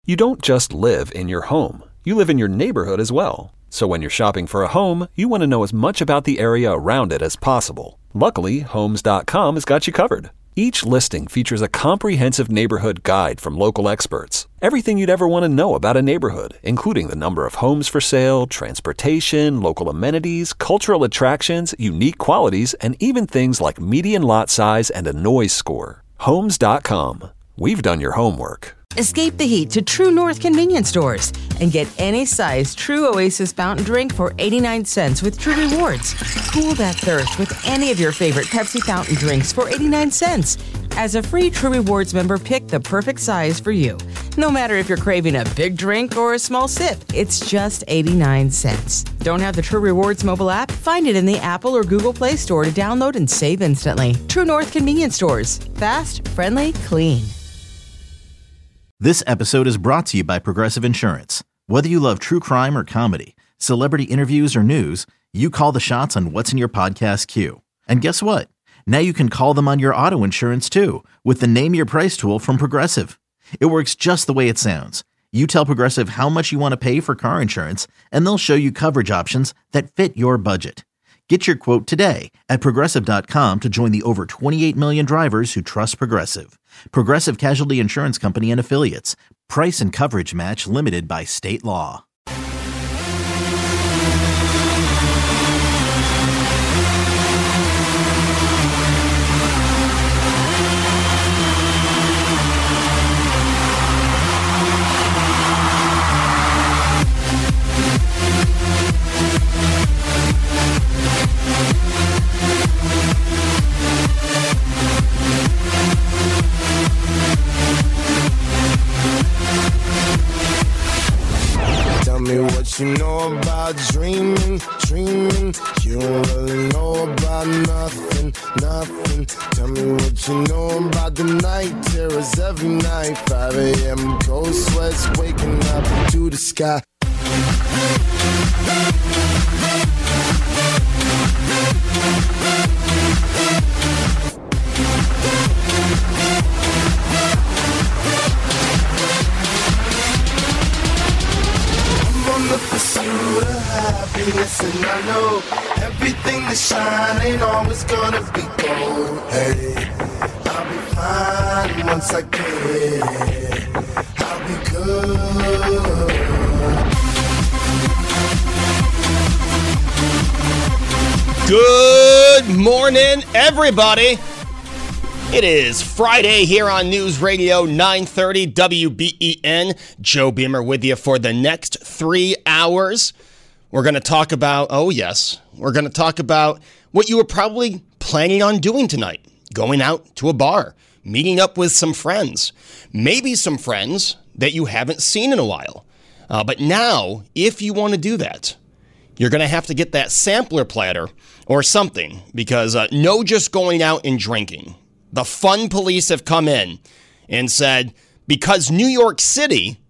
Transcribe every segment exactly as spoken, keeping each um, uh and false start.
You don't just live in your home. You live in your neighborhood as well. So when you're shopping for a home, you want to know as much about the area around it as possible. Luckily, Homes dot com has got you covered. Each listing features a comprehensive neighborhood guide from local experts. Everything you'd ever want to know about a neighborhood, including the number of homes for sale, transportation, local amenities, cultural attractions, unique qualities, and even things like median lot size and a noise score. Homes dot com. We've done your homework. Escape the heat to True North convenience stores and get any size True Oasis fountain drink for eighty-nine cents with True Rewards. Cool that thirst with any of your favorite Pepsi fountain drinks for eighty-nine cents. As a free True Rewards member, pick the perfect size for you. No matter if you're craving a big drink or a small sip, it's just eighty-nine cents. Don't have the True Rewards mobile app? Find it in the Apple or Google Play Store to download and save instantly. True North convenience stores. Fast, friendly, clean. This episode is brought to you by Progressive Insurance. Whether you love true crime or comedy, celebrity interviews or news, you call the shots on what's in your podcast queue. And guess what? Now you can call them on your auto insurance too with the Name Your Price tool from Progressive. It works just the way it sounds. You tell Progressive how much you want to pay for car insurance, and they'll show you coverage options that fit your budget. Get your quote today at Progressive dot com to join the over twenty-eight million drivers who trust Progressive. Progressive Casualty Insurance Company and Affiliates. Price and coverage match limited by state law. Tell me what you know about dreaming, dreaming. You don't really know about nothing, nothing. Tell me what you know about the night terrors every night. five a.m. cold sweats waking up to the sky. The pursuit of happiness, and I know everything that shine ain't always gonna be gold. Hey, I'll be fine once I get it. I'll be good. Good morning, everybody. It is Friday here on News Radio nine thirty W B E N. Joe Beamer with you for the next three hours. We're going to talk about, oh yes, we're going to talk about what you were probably planning on doing tonight. Going out to a bar, meeting up with some friends, maybe some friends that you haven't seen in a while. Uh, but now, if you want to do that, you're going to have to get that sampler platter or something, because uh, no just going out and drinking. The fun police have come in and said, because New York City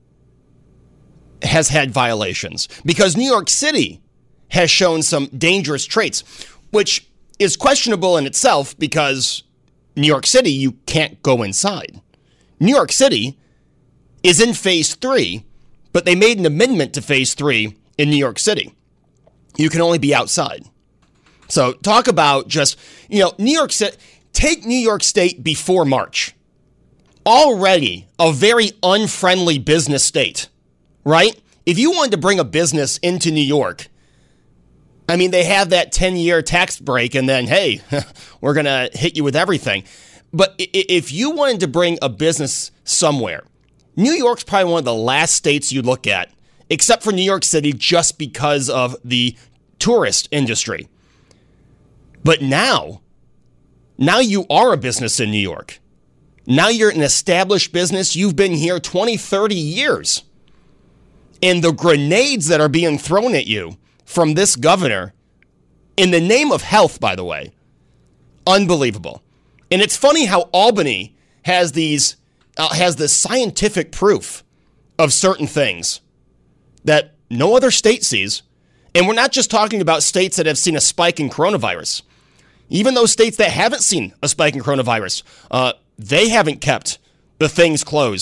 has had violations, because New York City has shown some dangerous traits, which is questionable in itself because New York City, you can't go inside. New York City is in phase three, but they made an amendment to phase three in New York City. You can only be outside. So talk about just, you know, New York City. Take New York State before March. Already a very unfriendly business state, right? If you wanted to bring a business into New York, I mean, they have that ten-year tax break, and then, hey, we're going to hit you with everything. But if you wanted to bring a business somewhere, New York's probably one of the last states you look at, except for New York City, just because of the tourist industry. But now... Now you are a business in New York. Now you're an established business. You've been here twenty, thirty years. And the grenades that are being thrown at you from this governor, in the name of health, by the way, unbelievable. And it's funny how Albany has these, uh, has this scientific proof of certain things that no other state sees. And we're not just talking about states that have seen a spike in coronavirus. Even those states that haven't seen a spike in coronavirus, uh, they haven't kept the things closed that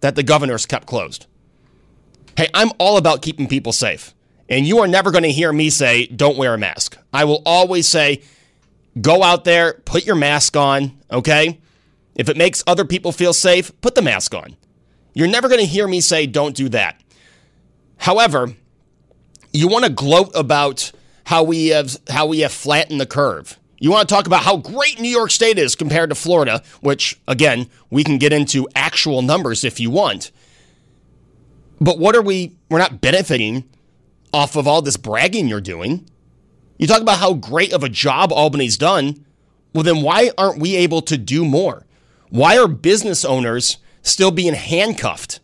that the governor's kept closed. Hey, I'm all about keeping people safe. And you are never going to hear me say, don't wear a mask. I will always say, go out there, put your mask on, okay? If it makes other people feel safe, put the mask on. You're never going to hear me say, don't do that. However, you want to gloat about how we have how we have flattened the curve. You want to talk about how great New York State is compared to Florida, which, again, we can get into actual numbers if you want. But what are we, we're not benefiting off of all this bragging you're doing. You talk about how great of a job Albany's done. Well, then why aren't we able to do more? Why are business owners still being handcuffed?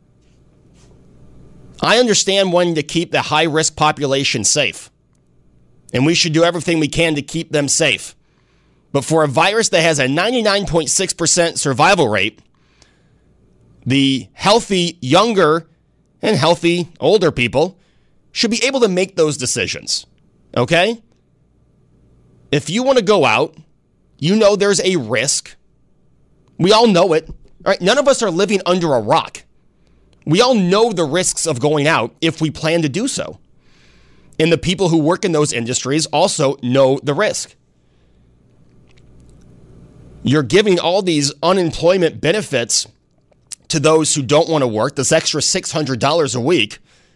I understand wanting to keep the high-risk population safe. And we should do everything we can to keep them safe. But for a virus that has a ninety-nine point six percent survival rate, the healthy younger and healthy older people should be able to make those decisions. Okay? If you want to go out, you know there's a risk. We all know it. All right? None of us are living under a rock. We all know the risks of going out if we plan to do so. And the people who work in those industries also know the risk. You're giving all these unemployment benefits to those who don't want to work, this extra six hundred dollars a week.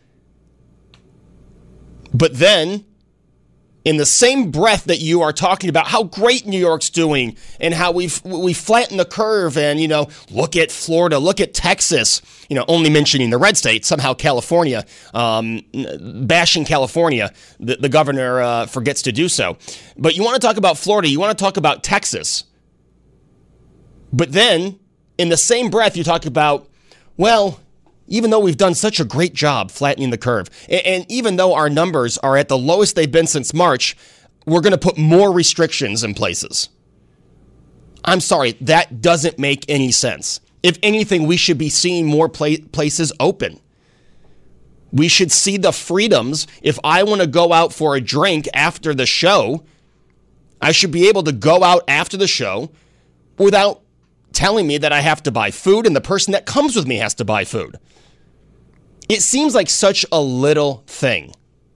But then, in the same breath that you are talking about how great New York's doing and how we've we flattened the curve and, you know, look at Florida, look at Texas, you know, only mentioning the red state, somehow California, um, bashing California, the, the governor uh, forgets to do so. But you want to talk about Florida, you want to talk about Texas. But then, in the same breath, you talk about, well, even though we've done such a great job flattening the curve, and, and even though our numbers are at the lowest they've been since March, we're going to put more restrictions in places. I'm sorry, that doesn't make any sense. If anything, we should be seeing more pla- places open. We should see the freedoms. If I want to go out for a drink after the show, I should be able to go out after the show without telling me that I have to buy food and the person that comes with me has to buy food. It seems like such a little thing.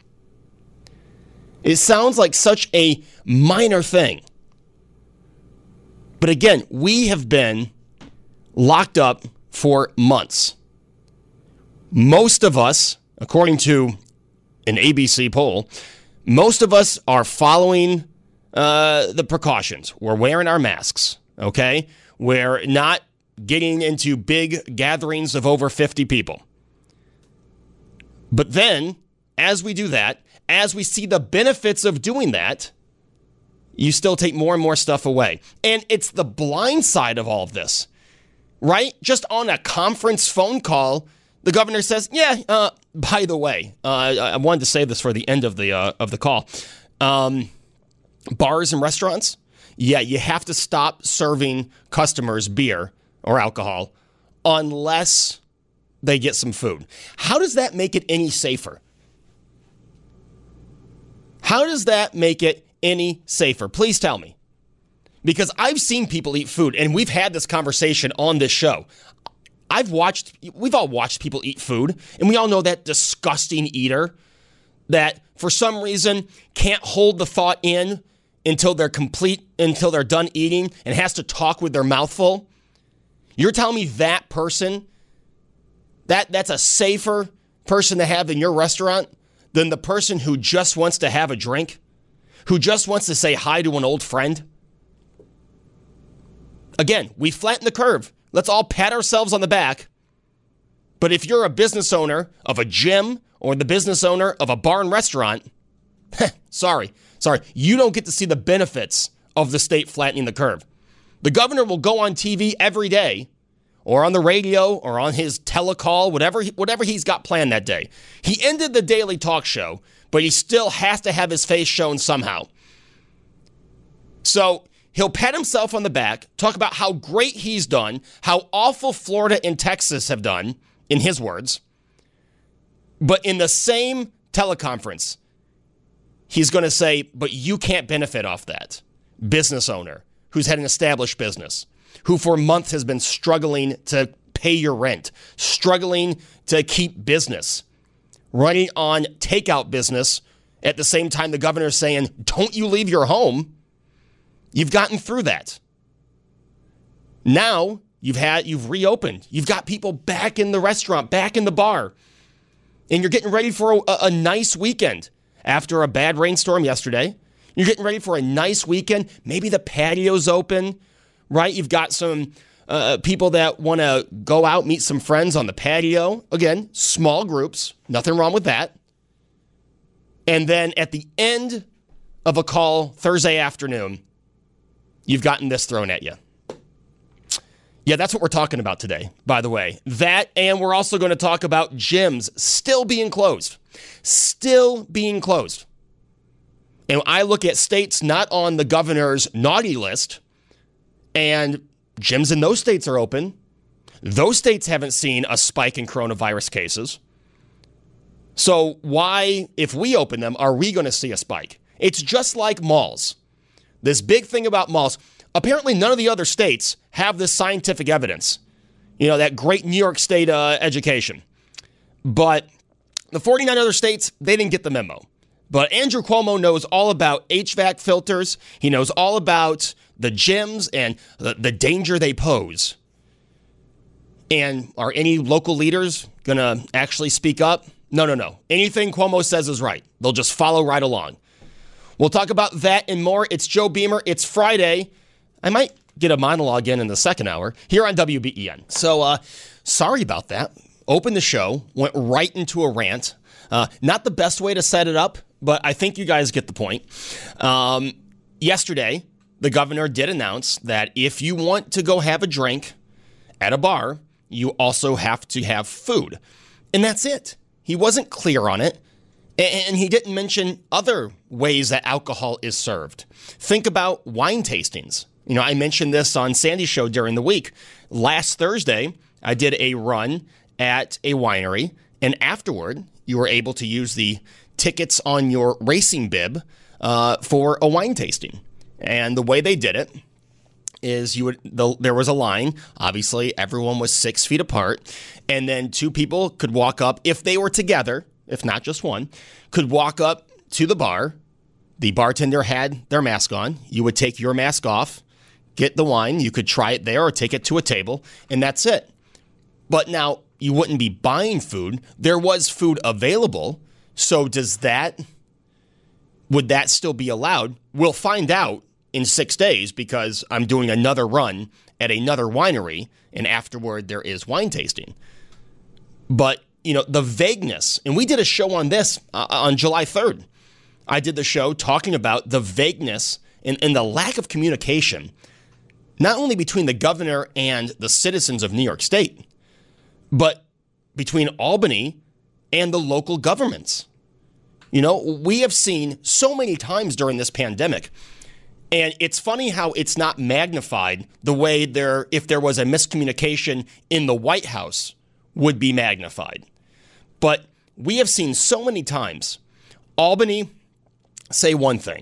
It sounds like such a minor thing. But again, we have been locked up for months. Most of us, according to an A B C poll, most of us are following uh, the precautions. We're wearing our masks, okay? We're not getting into big gatherings of over fifty people. But then, as we do that, as we see the benefits of doing that, you still take more and more stuff away. And it's the blind side of all of this, right? Just on a conference phone call, the governor says, yeah, uh, by the way, uh, I wanted to say this for the end of the uh, of the call. Um, bars and restaurants, yeah, you have to stop serving customers beer or alcohol unless they get some food. How does that make it any safer? How does that make it any safer? Please tell me. Because I've seen people eat food, and we've had this conversation on this show. I've watched, we've all watched people eat food, and we all know that disgusting eater that for some reason can't hold the thought in until they're complete, until they're done eating and has to talk with their mouth full. You're telling me that person, that that's a safer person to have in your restaurant than the person who just wants to have a drink, who just wants to say hi to an old friend? Again, we flattened the curve. Let's all pat ourselves on the back. But if you're a business owner of a gym or the business owner of a bar and restaurant, sorry, sorry, you don't get to see the benefits of the state flattening the curve. The governor will go on T V every day, or on the radio, or on his telecall, whatever, whatever he's got planned that day. He ended the daily talk show, but he still has to have his face shown somehow. So he'll pat himself on the back, talk about how great he's done, how awful Florida and Texas have done, in his words. But in the same teleconference, he's going to say, but you can't benefit off that. Business owner who's had an established business, who for months has been struggling to pay your rent, struggling to keep business, running on takeout business at the same time the governor's saying, don't you leave your home. You've gotten through that. Now you've had, you've reopened. You've got people back in the restaurant, back in the bar, and you're getting ready for a, a nice weekend after a bad rainstorm yesterday. You're getting ready for a nice weekend. Maybe the patio's open, right? You've got some uh, people that want to go out, meet some friends on the patio. Again, small groups. Nothing wrong with that. And then at the end of a call Thursday afternoon, you've gotten this thrown at you. Yeah, that's what we're talking about today, by the way. That, and we're also going to talk about gyms still being closed. Still being closed. And I look at states not on the governor's naughty list, and gyms in those states are open. Those states haven't seen a spike in coronavirus cases. So why, if we open them, are we going to see a spike? It's just like malls. This big thing about malls, apparently none of the other states have this scientific evidence. You know, that great New York State uh, education. But the forty-nine other states, they didn't get the memo. But Andrew Cuomo knows all about H V A C filters. He knows all about the gyms and the, the danger they pose. And are any local leaders going to actually speak up? No, no, no. Anything Cuomo says is right. They'll just follow right along. We'll talk about that and more. It's Joe Beamer. It's Friday. I might get a monologue in in the second hour here on W B E N. So, uh, sorry about that. Opened the show, went right into a rant. Uh, not the best way to set it up, but I think you guys get the point. Um, yesterday, the governor did announce that if you want to go have a drink at a bar, you also have to have food. And that's it. He wasn't clear on it. And he didn't mention other ways that alcohol is served. Think about wine tastings. You know, I mentioned this on Sandy's show during the week. Last Thursday, I did a run at a winery, and afterward, you were able to use the tickets on your racing bib uh, for a wine tasting. And the way they did it is you would the, there was a line. Obviously, everyone was six feet apart, and then two people could walk up if they were together. If not just one, could walk up to the bar. The bartender had their mask on. You would take your mask off, get the wine. You could try it there or take it to a table, and that's it. But now you wouldn't be buying food. There was food available. So does that, would that still be allowed? We'll find out in six days because I'm doing another run at another winery, and afterward there is wine tasting. But you know, the vagueness, and we did a show on this uh, on July third. I did the show talking about the vagueness and, and the lack of communication, not only between the governor and the citizens of New York State, but between Albany and the local governments. You know, we have seen so many times during this pandemic, and it's funny how it's not magnified the way there, if there was a miscommunication in the White House, would be magnified. But we have seen so many times Albany say one thing,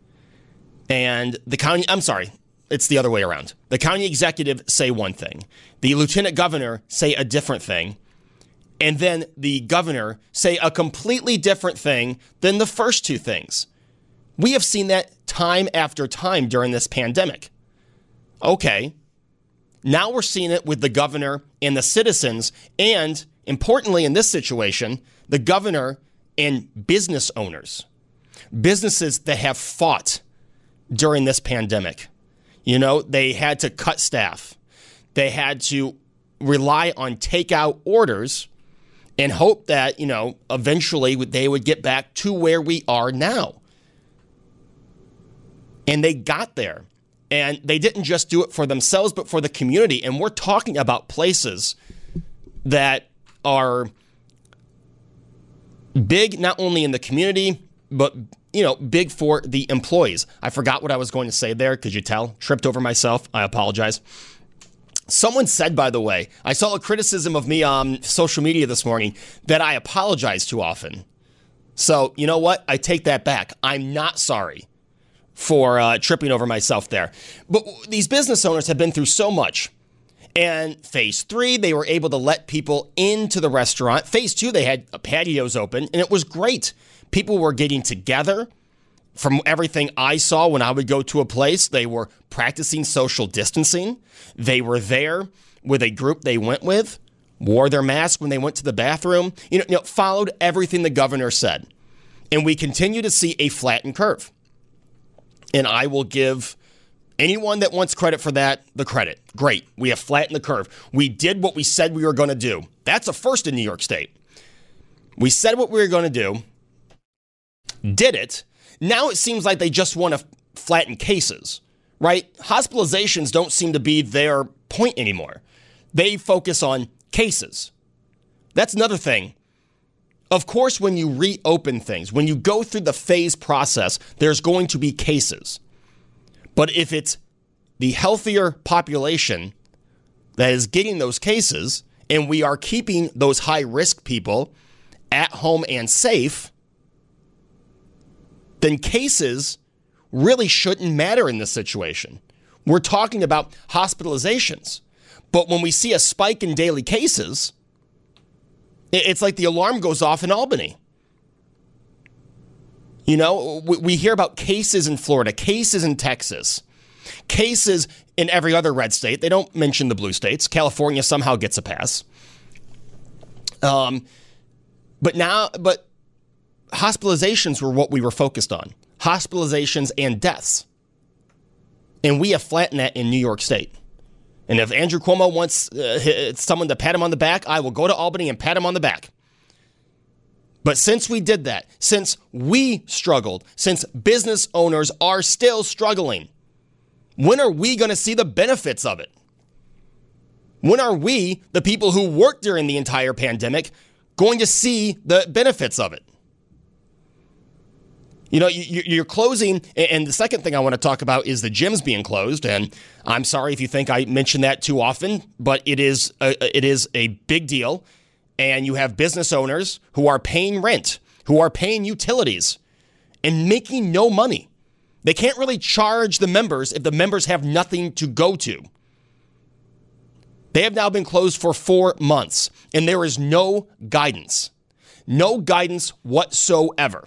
and the county, I'm sorry, it's the other way around. The county executive say one thing, the lieutenant governor say a different thing, and then the governor say a completely different thing than the first two things. We have seen that time after time during this pandemic. Okay. Now we're seeing it with the governor and the citizens, and importantly in this situation, the governor and business owners, businesses that have fought during this pandemic. You know, they had to cut staff. They had to rely on takeout orders and hope that, you know, eventually they would get back to where we are now. And they got there. And they didn't just do it for themselves, but for the community. And we're talking about places that are big, not only in the community, but, you know, big for the employees. I forgot what I was going to say there. Could you tell? Tripped over myself. I apologize. Someone said, by the way, I saw a criticism of me on social media this morning that I apologize too often. So, you know what? I take that back. I'm not sorry for uh, tripping over myself there. But these business owners have been through so much. And phase three, they were able to let people into the restaurant. Phase two, they had patios open, and it was great. People were getting together. From everything I saw when I would go to a place, they were practicing social distancing. They were there with a group they went with, wore their mask when they went to the bathroom, you know, you know, followed everything the governor said. And we continue to see a flattened curve. And I will give anyone that wants credit for that the credit. Great. We have flattened the curve. We did what we said we were going to do. That's a first in New York State. We said what we were going to do, did it. Now it seems like they just want to flatten cases, right? Hospitalizations don't seem to be their point anymore. They focus on cases. That's another thing. Of course, when you reopen things, when you go through the phase process, there's going to be cases. But if it's the healthier population that is getting those cases, and we are keeping those high-risk people at home and safe, then cases really shouldn't matter in this situation. We're talking about hospitalizations. But when we see a spike in daily cases, it's like the alarm goes off in Albany. You know, we hear about cases in Florida, cases in Texas, cases in every other red state. They don't mention the blue states. California somehow gets a pass. Um, but now, but hospitalizations were what we were focused on. Hospitalizations and deaths. And we have flattened that in New York State. And if Andrew Cuomo wants uh, someone to pat him on the back, I will go to Albany and pat him on the back. But since we did that, since we struggled, since business owners are still struggling, when are we going to see the benefits of it? When are we, the people who worked during the entire pandemic, going to see the benefits of it? You know, you're closing, and the second thing I want to talk about is the gyms being closed, and I'm sorry if you think I mention that too often, but it is a, it is a big deal, and you have business owners who are paying rent, who are paying utilities, and making no money. They can't really charge the members if the members have nothing to go to. They have now been closed for four months, and there is no guidance, no guidance whatsoever.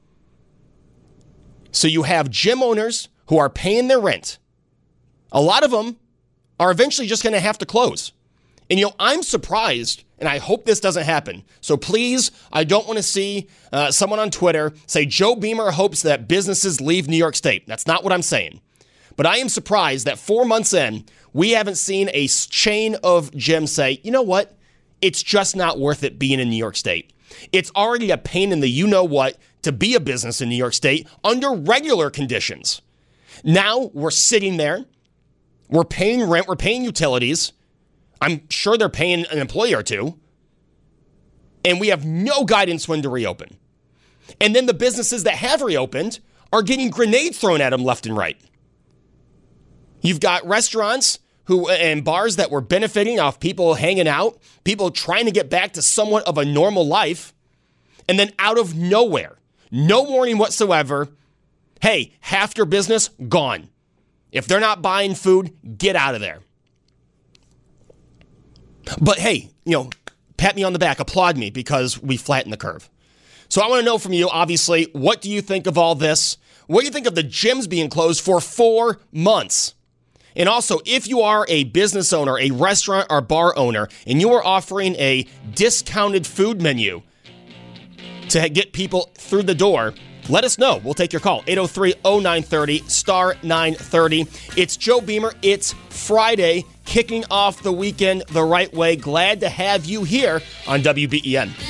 So you have gym owners who are paying their rent. A lot of them are eventually just going to have to close. And, you know, I'm surprised, and I hope this doesn't happen. So please, I don't want to see uh, someone on Twitter say Joe Beamer hopes that businesses leave New York State. That's not what I'm saying. But I am surprised that four months in, we haven't seen a chain of gyms say, you know what? It's just not worth it being in New York State. It's already a pain in the you-know-what to be a business in New York State under regular conditions. Now we're sitting there. We're paying rent. We're paying utilities. I'm sure they're paying an employee or two. And we have no guidance when to reopen. And then the businesses that have reopened are getting grenades thrown at them left and right. You've got restaurants who and bars that were benefiting off people hanging out, people trying to get back to somewhat of a normal life. And then out of nowhere, no warning whatsoever, hey, half your business, gone. If they're not buying food, get out of there. But hey, you know, pat me on the back, applaud me because we flattened the curve. So I want to know from you, obviously, what do you think of all this? What do you think of the gyms being closed for four months? And also, if you are a business owner, a restaurant or bar owner, and you are offering a discounted food menu to get people through the door, let us know. We'll take your call. eight oh three, oh nine three oh, star nine thirty. It's Joe Beamer. It's Friday, kicking off the weekend the right way. Glad to have you here on W B E N.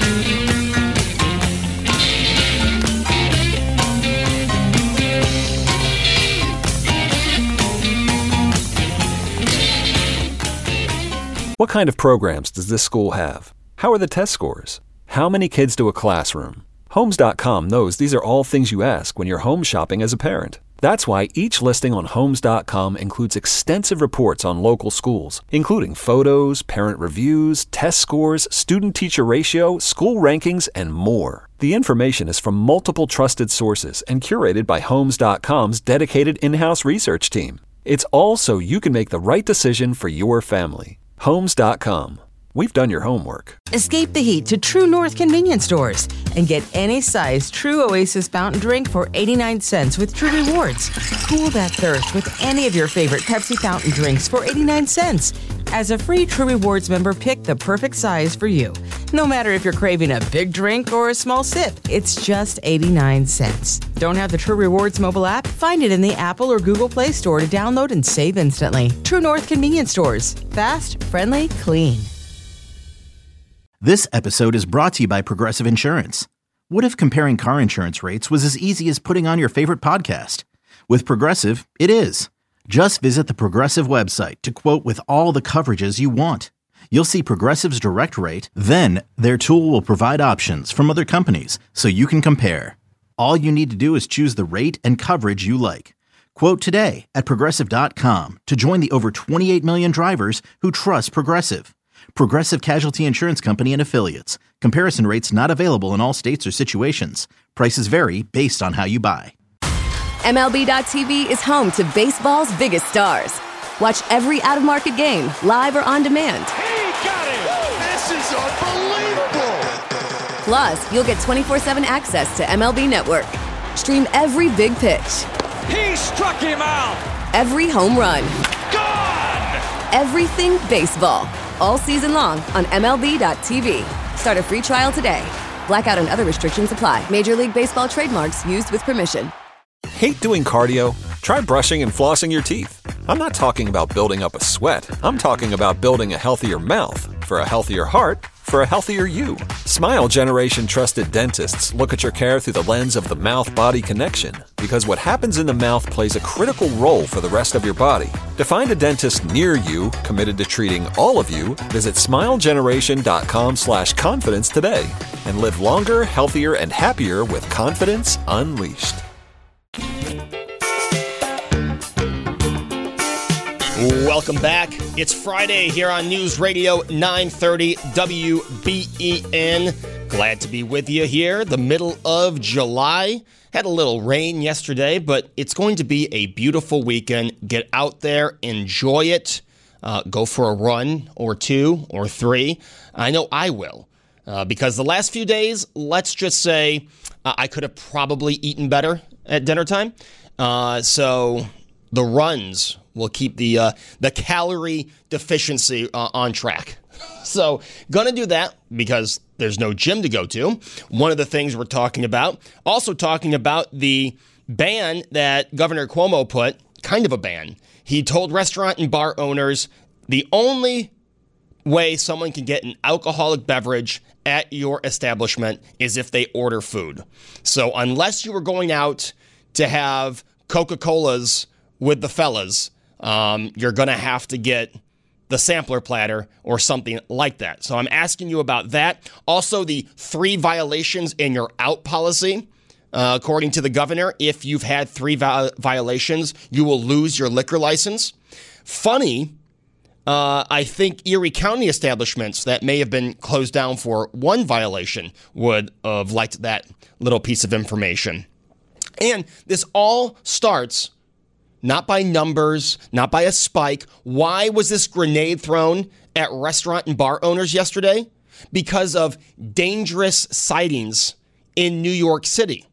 What kind of programs does this school have? How are the test scores? How many kids do a classroom? Homes dot com knows these are all things you ask when you're home shopping as a parent. That's why each listing on Homes dot com includes extensive reports on local schools, including photos, parent reviews, test scores, student-teacher ratio, school rankings, and more. The information is from multiple trusted sources and curated by Homes dot com's dedicated in-house research team. It's all so you can make the right decision for your family. Homes dot com. We've done your homework. Escape the heat to True North convenience stores and get any size True Oasis fountain drink for eighty-nine cents with True Rewards. Cool that thirst with any of your favorite Pepsi fountain drinks for eighty-nine cents. As a free True Rewards member, pick the perfect size for you. No matter if you're craving a big drink or a small sip, it's just eighty-nine cents. Don't have the True Rewards mobile app? Find it in the Apple or Google Play Store to download and save instantly. True North convenience stores. Fast, friendly, clean. This episode is brought to you by Progressive Insurance. What if comparing car insurance rates was as easy as putting on your favorite podcast? With Progressive, it is. Just visit the Progressive website to quote with all the coverages you want. You'll see Progressive's direct rate, then their tool will provide options from other companies so you can compare. All you need to do is choose the rate and coverage you like. Quote today at Progressive dot com to join the over twenty-eight million drivers who trust Progressive. Progressive Casualty Insurance Company and Affiliates. Comparison rates not available in all states or situations. Prices vary based on how you buy. M L B dot T V is home to baseball's biggest stars. Watch every out-of-market game, live or on demand. He got it! This is unbelievable! Plus, you'll get twenty-four seven access to M L B Network. Stream every big pitch. He struck him out! Every home run. Gone! Everything baseball. All season long on M L B dot T V. Start a free trial today. Blackout and other restrictions apply. Major League Baseball trademarks used with permission. Hate doing cardio? Try brushing and flossing your teeth. I'm not talking about building up a sweat. I'm talking about building a healthier mouth. For a healthier heart, for a healthier you. Smile Generation trusted dentists look at your care through the lens of the mouth-body connection, because what happens in the mouth plays a critical role for the rest of your body. To find a dentist near you committed to treating all of you, visit smile generation dot com slash confidence today and live longer, healthier, and happier with confidence unleashed. Welcome back. It's Friday here on News Radio nine thirty W B E N. Glad to be with you here, the middle of July. Had a little rain yesterday, but it's going to be a beautiful weekend. Get out there, enjoy it. Uh, go for a run or two or three. I know I will. Uh, because the last few days, let's just say uh, I could have probably eaten better at dinner time. Uh, so the runs will keep the uh, the calorie deficiency uh, on track. So gonna do that because there's no gym to go to. One of the things we're talking about. Also talking about the ban that Governor Cuomo put, kind of a ban. He told restaurant and bar owners the only way someone can get an alcoholic beverage at your establishment is if they order food. So unless you were going out to have Coca-Colas with the fellas, um, you're going to have to get the sampler platter or something like that. So I'm asking you about that. Also, the three violations in your out policy. Uh, according to the governor, if you've had three vi- violations, you will lose your liquor license. Funny, uh, I think Erie County establishments that may have been closed down for one violation would have liked that little piece of information. And this all starts not by numbers, not by a spike. Why was this grenade thrown at restaurant and bar owners yesterday? Because of dangerous sightings in New York City.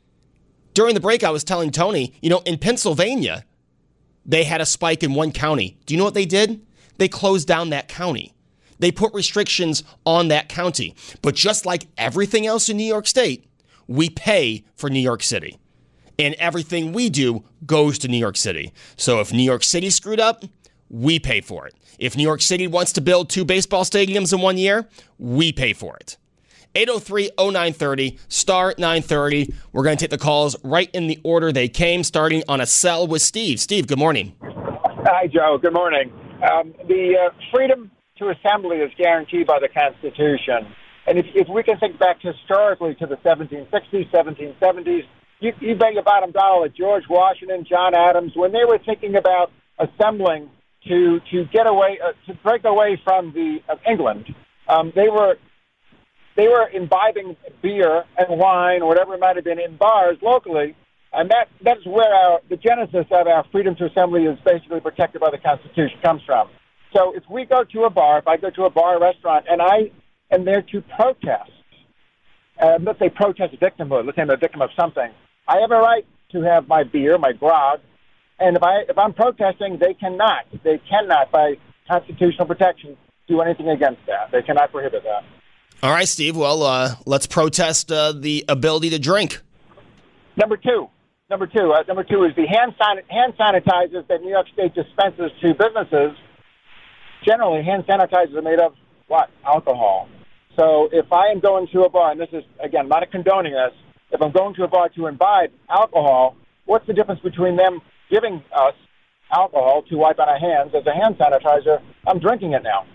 During the break, I was telling Tony, you know, in Pennsylvania, they had a spike in one county. Do you know what they did? They closed down that county. They put restrictions on that county. But just like everything else in New York State, we pay for New York City. And everything we do goes to New York City. So if New York City screwed up, we pay for it. If New York City wants to build two baseball stadiums in one year, we pay for it. eight oh three oh nine thirty, star nine thirty. We're going to take the calls right in the order they came, starting on a cell with Steve. Steve, good morning. Hi, Joe. Good morning. Um, the uh, freedom to assembly is guaranteed by the Constitution. And if, if we can think back historically to the seventeen sixties, seventeen seventies, you, you bet your bottom dollar George Washington, John Adams, when they were thinking about assembling to to get away, uh, to break away from the uh, England, um, they were they were imbibing beer and wine, or whatever it might have been, in bars locally, And that, that's where our, the genesis of our freedom to assembly is basically protected by the Constitution comes from. So if we go to a bar, if I go to a bar or restaurant, and I am there to protest, uh, let's say protest victimhood, let's say I'm a victim of something, I have a right to have my beer, my grog, and if, I, if I'm protesting, they cannot, they cannot, by constitutional protection, do anything against that. They cannot prohibit that. All right, Steve, well, uh, let's protest uh, the ability to drink. Number two. Number two, uh, number two is the hand, san- hand sanitizers that New York State dispenses to businesses. Generally, hand sanitizers are made of, what, alcohol. So if I am going to a bar, and this is, again, I'm not condoning this, if I'm going to a bar to imbibe alcohol, what's the difference between them giving us alcohol to wipe on our hands as a hand sanitizer? I'm drinking it now.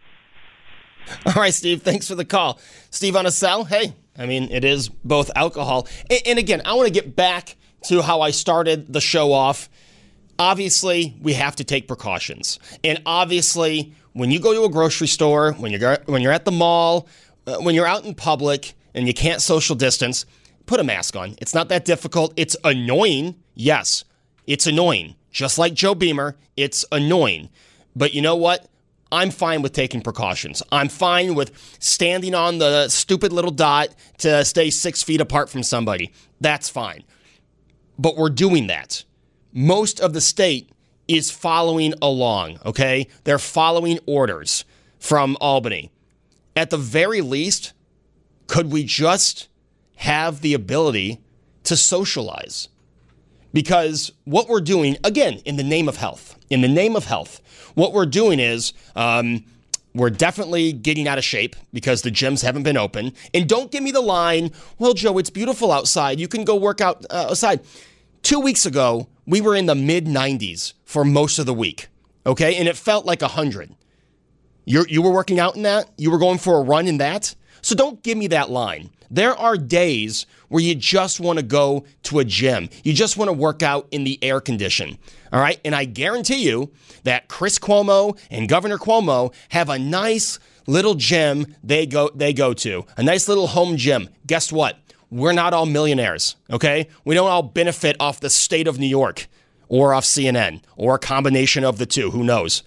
All right, Steve, thanks for the call. Steve on a cell, hey, I mean, it is both alcohol. And, and again, I want to get back to how I started the show off. Obviously, we have to take precautions. And obviously, when you go to a grocery store, when you're when you're at the mall, uh, when you're out in public and you can't social distance, put a mask on. It's not that difficult. It's annoying. Yes, it's annoying. Just like Joe Beamer, it's annoying. But you know what? I'm fine with taking precautions. I'm fine with standing on the stupid little dot to stay six feet apart from somebody. That's fine. But we're doing that. Most of the state is following along, okay? They're following orders from Albany. At the very least, could we just have the ability to socialize? Because what we're doing, again, in the name of health, in the name of health, what we're doing is um, we're definitely getting out of shape because the gyms haven't been open. And don't give me the line, well, Joe, it's beautiful outside. You can go work out uh, outside. Two weeks ago, we were in the mid nineties for most of the week, okay? And it felt like one hundred. You you were working out in that? You were going for a run in that? So don't give me that line. There are days where you just want to go to a gym. You just want to work out in the air condition, all right? And I guarantee you that Chris Cuomo and Governor Cuomo have a nice little gym they go they go to, a nice little home gym. Guess what? We're not all millionaires, okay? We don't all benefit off the state of New York or off C N N or a combination of the two. Who knows?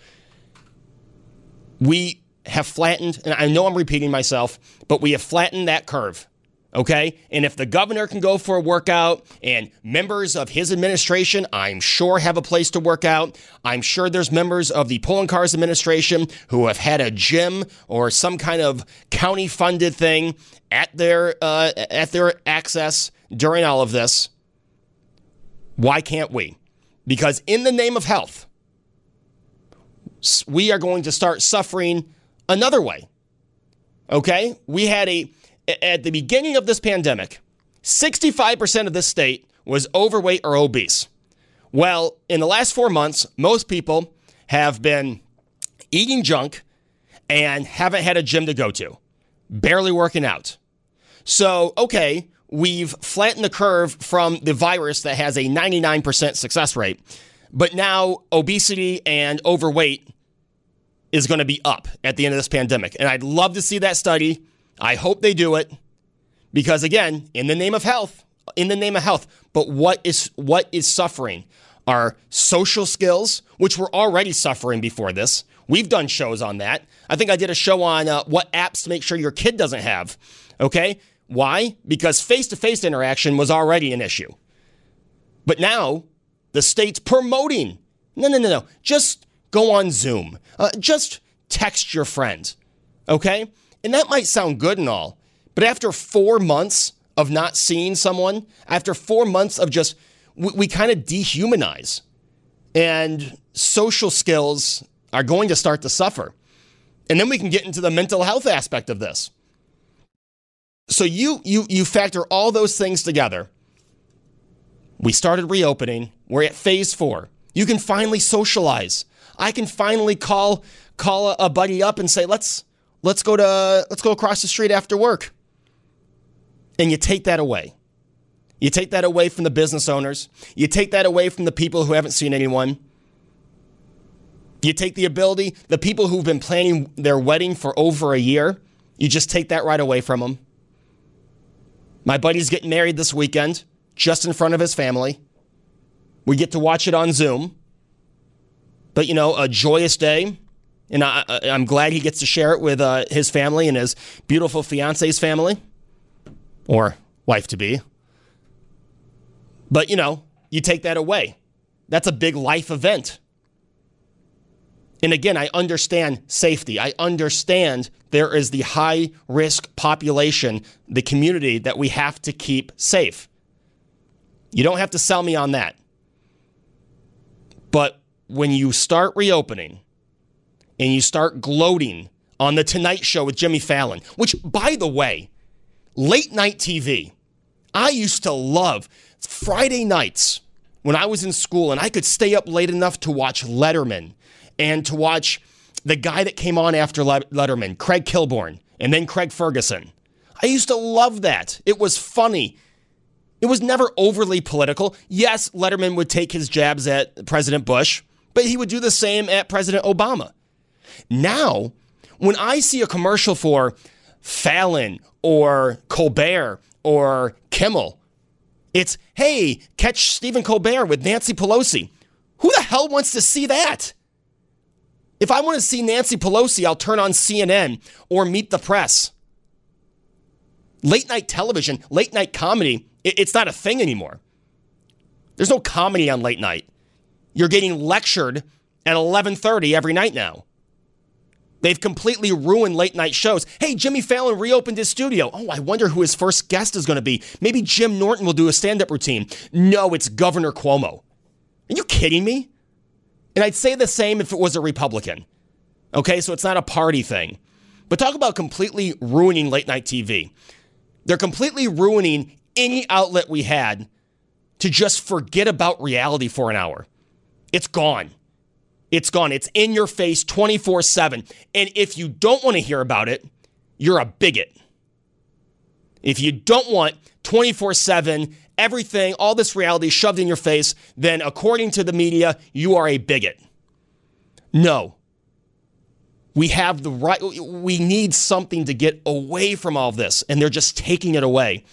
We have flattened, and I know I'm repeating myself, but we have flattened that curve, okay? And if the governor can go for a workout and members of his administration, I'm sure, have a place to work out. I'm sure there's members of the Poloncarz administration who have had a gym or some kind of county-funded thing at their uh, at their access during all of this. Why can't we? Because in the name of health, we are going to start suffering another way. Okay? We had a, at the beginning of this pandemic, sixty-five percent of this state was overweight or obese. Well, in the last four months, most people have been eating junk and haven't had a gym to go to, barely working out. So, okay, we've flattened the curve from the virus that has a ninety-nine percent success rate, but now obesity and overweight is going to be up at the end of this pandemic. And I'd love to see that study. I hope they do it because, again, in the name of health, in the name of health, but what is what is suffering? Our social skills, which were already suffering before this. We've done shows on that. I think I did a show on uh, what apps to make sure your kid doesn't have, okay? Why? Because face-to-face interaction was already an issue. But now, the state's promoting. No, no, no, no. Just go on Zoom. Uh, just text your friend, okay? And that might sound good and all, but after four months of not seeing someone, after four months of just, we, we kind of dehumanize. And social skills are going to start to suffer. And then we can get into the mental health aspect of this. So you you you factor all those things together. We started reopening. We're at phase four. You can finally socialize. I can finally call call a, a buddy up and say, let's let's go to let's go across the street after work. And you take that away. You take that away from the business owners. You take that away from the people who haven't seen anyone. You take the ability, the people who've been planning their wedding for over a year, you just take that right away from them. My buddy's getting married this weekend. just in front of his family. We get to watch it on Zoom. But, you know, a joyous day. And I, I'm glad he gets to share it with uh, his family and his beautiful fiance's family. Or wife-to-be. But, you know, you take that away. That's a big life event. And again, I understand safety. I understand there is the high-risk population, the community that we have to keep safe. You don't have to sell me on that. But when you start reopening and you start gloating on The Tonight Show with Jimmy Fallon, which, by the way, late night T V, I used to love Friday nights when I was in school and I could stay up late enough to watch Letterman and to watch the guy that came on after Letterman, Craig Kilborn, and then Craig Ferguson. I used to love that. It was funny. It was never overly political. Yes, Letterman would take his jabs at President Bush, but he would do the same at President Obama. Now, when I see a commercial for Fallon or Colbert or Kimmel, it's, hey, catch Stephen Colbert with Nancy Pelosi. Who the hell wants to see that? If I want to see Nancy Pelosi, I'll turn on C N N or Meet the Press. Late night television, late night comedy, it's not a thing anymore. There's no comedy on late night. You're getting lectured at eleven thirty every night now. They've completely ruined late night shows. Hey, Jimmy Fallon reopened his studio. Oh, I wonder who his first guest is going to be. Maybe Jim Norton will do a stand-up routine. No, it's Governor Cuomo. Are you kidding me? And I'd say the same if it was a Republican. Okay, so it's not a party thing. But talk about completely ruining late night T V. They're completely ruining any outlet we had to just forget about reality for an hour. It's gone. It's gone. It's in your face twenty-four seven. And if you don't want to hear about it, you're a bigot. If you don't want twenty-four seven, everything, all this reality shoved in your face, then according to the media, you are a bigot. No. We have the right, we need something to get away from all of this, and they're just taking it away.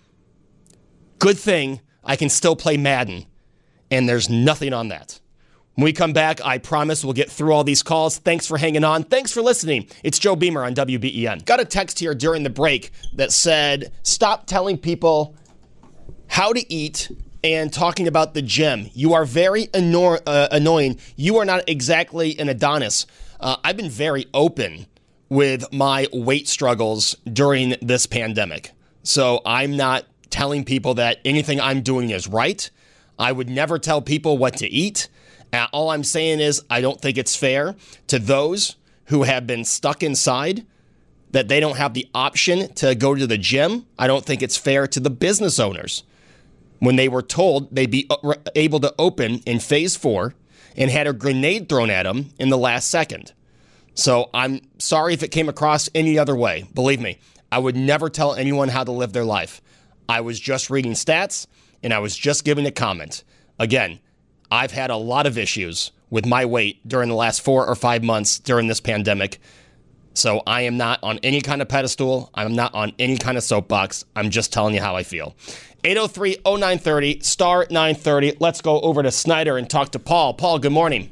Good thing I can still play Madden, and there's nothing on that. When we come back, I promise we'll get through all these calls. Thanks for hanging on. Thanks for listening. It's Joe Beamer on W B E N. Got a text here during the break that said, stop telling people how to eat and talking about the gym. You are very anno- uh, annoying. You are not exactly an Adonis. Uh, I've been very open with my weight struggles during this pandemic. So I'm not telling people that anything I'm doing is right. I would never tell people what to eat. Uh, all I'm saying is I don't think it's fair to those who have been stuck inside that they don't have the option to go to the gym. I don't think it's fair to the business owners when they were told they'd be able to open in phase four and had a grenade thrown at them in the last second. So I'm sorry if it came across any other way. Believe me, I would never tell anyone how to live their life. I was just reading stats, and I was just giving a comment. Again, I've had a lot of issues with my weight during the last four or five months during this pandemic. So I am not on any kind of pedestal. I'm not on any kind of soapbox. I'm just telling you how I feel. eight oh three oh nine thirty, star nine thirty. Let's go over to Snyder and talk to Paul. Paul, good morning.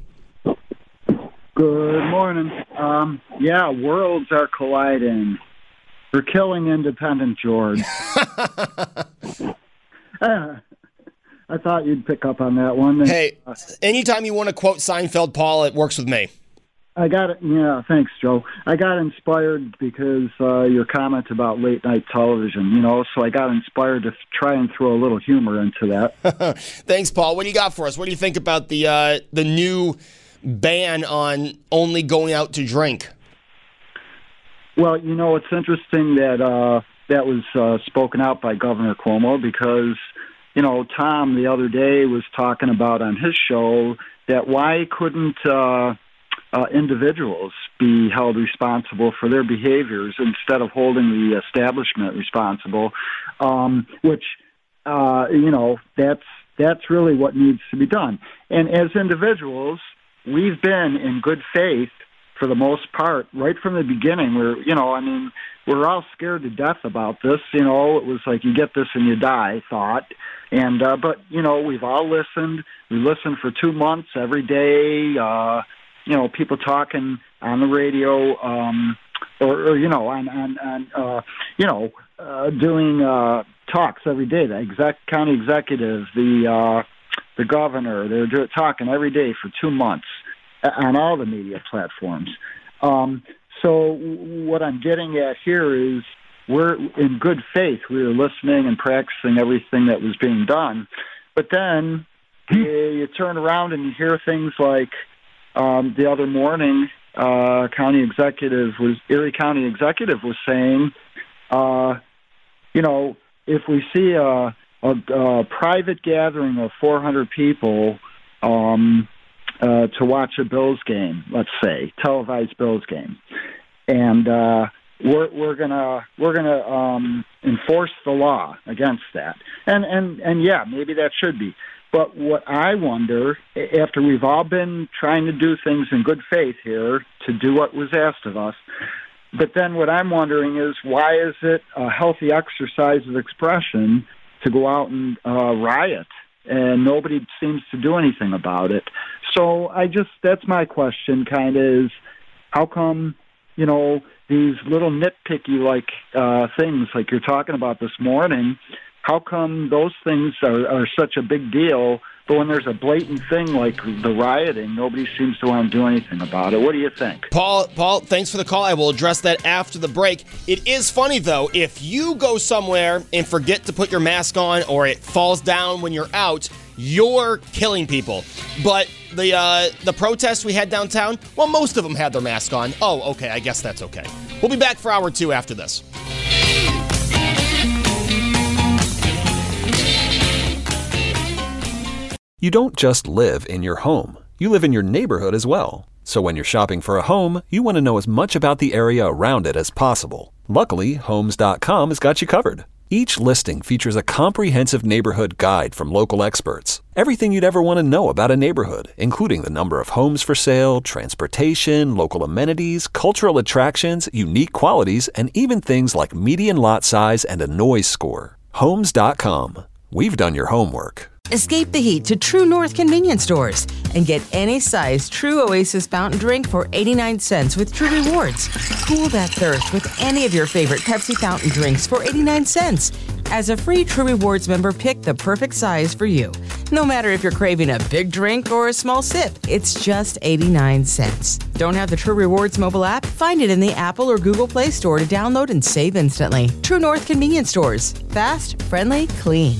Good morning. Um, yeah, worlds are colliding. We're killing independent George. uh, I thought you'd pick up on that one. Hey, anytime you want to quote Seinfeld, Paul, it works with me. I got it. Yeah, thanks, Joe. I got inspired because uh, your comment about late night television, you know, so I got inspired to try and throw a little humor into that. Thanks, Paul. What do you got for us? What do you think about the uh, the new ban on only going out to drink? Well, you know, it's interesting that uh, that was uh, spoken out by Governor Cuomo because, you know, Tom the other day was talking about on his show that why couldn't uh, uh, individuals be held responsible for their behaviors instead of holding the establishment responsible, um, which, uh, you know, that's that's really what needs to be done. And as individuals, we've been in good faith for the most part, right from the beginning. We're, you know, I mean, we're all scared to death about this. You know, it was like you get this and you die thought. And uh, but you know, we've all listened. We listened for two months every day. Uh, you know, people talking on the radio, um, or, or you know, on on, on uh, you know, uh, doing uh, talks every day. The exec county executive, the uh, the governor, they're do- talking every day for two months on all the media platforms. Um, so what I'm getting at here is, we're in good faith. We were listening and practicing everything that was being done. But then you, you turn around and you hear things like um, the other morning, uh, county executive was Erie County executive was saying, uh, you know, if we see a, a, a private gathering of four hundred people um, uh, to watch a Bills game, let's say, televised Bills game, and uh, We're, we're gonna we're gonna um, enforce the law against that, and and and yeah, maybe that should be. But what I wonder, after we've all been trying to do things in good faith here to do what was asked of us, but then what I'm wondering is, why is it a healthy exercise of expression to go out and uh, riot, and nobody seems to do anything about it? So I just that's my question, kind of is, how come, you know, these little nitpicky like uh, things like you're talking about this morning, how come those things are, are such a big deal, but when there's a blatant thing like the rioting, nobody seems to want to do anything about it? What do you think? Paul, Paul, thanks for the call. I will address that after the break. It is funny, though, if you go somewhere and forget to put your mask on or it falls down when you're out, you're killing people. But the uh, the protests we had downtown, well, most of them had their mask on. Oh, okay, I guess that's okay. We'll be back for hour two after this. You don't just live in your home. You live in your neighborhood as well. So when you're shopping for a home, you want to know as much about the area around it as possible. Luckily, Homes dot com has got you covered. Each listing features a comprehensive neighborhood guide from local experts. Everything you'd ever want to know about a neighborhood, including the number of homes for sale, transportation, local amenities, cultural attractions, unique qualities, and even things like median lot size and a noise score. Homes dot com. We've done your homework. Escape the heat to True North convenience stores and get any size True Oasis fountain drink for eighty-nine cents with True Rewards. Cool that thirst with any of your favorite Pepsi fountain drinks for eighty-nine cents. As a free True Rewards member, pick the perfect size for you. No matter if you're craving a big drink or a small sip, it's just eighty-nine cents. Don't have the True Rewards mobile app? Find it in the Apple or Google Play Store to download and save instantly. True North convenience stores. Fast, friendly, clean.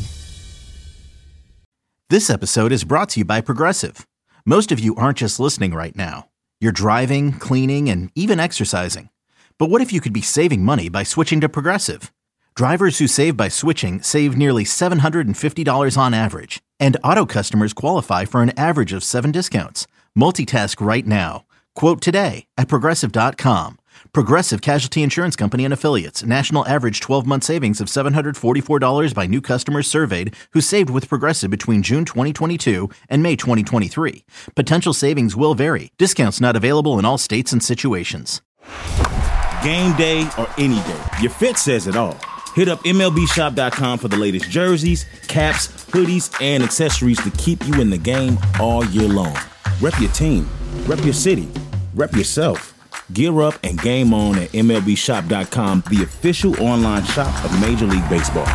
This episode is brought to you by Progressive. Most of you aren't just listening right now. You're driving, cleaning, and even exercising. But what if you could be saving money by switching to Progressive? Drivers who save by switching save nearly seven hundred fifty dollars on average. And auto customers qualify for an average of seven discounts. Multitask right now. Quote today at Progressive dot com. Progressive Casualty Insurance Company and Affiliates. National average twelve-month savings of seven hundred forty-four dollars by new customers surveyed who saved with Progressive between June twenty twenty-two and May twenty twenty-three. Potential savings will vary. Discounts not available in all states and situations. Game day or any day, your fit says it all. Hit up M L B shop dot com for the latest jerseys, caps, hoodies, and accessories to keep you in the game all year long. Rep your team, rep your city, rep yourself. Gear up and game on at M L B shop dot com, the official online shop of Major League Baseball.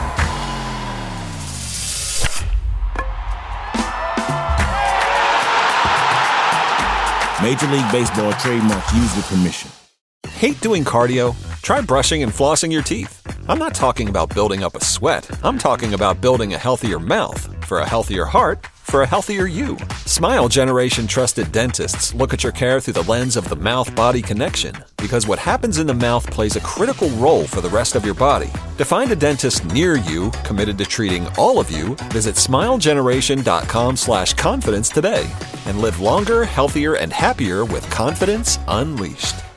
Major League Baseball trademark used with permission. Hate doing cardio? Try brushing and flossing your teeth. I'm not talking about building up a sweat. I'm talking about building a healthier mouth. For a healthier heart, for a healthier you. Smile Generation trusted dentists look at your care through the lens of the mouth-body connection, because what happens in the mouth plays a critical role for the rest of your body. To find a dentist near you committed to treating all of you, visit smile generation dot com slash confidence today and live longer, healthier, and happier with confidence unleashed.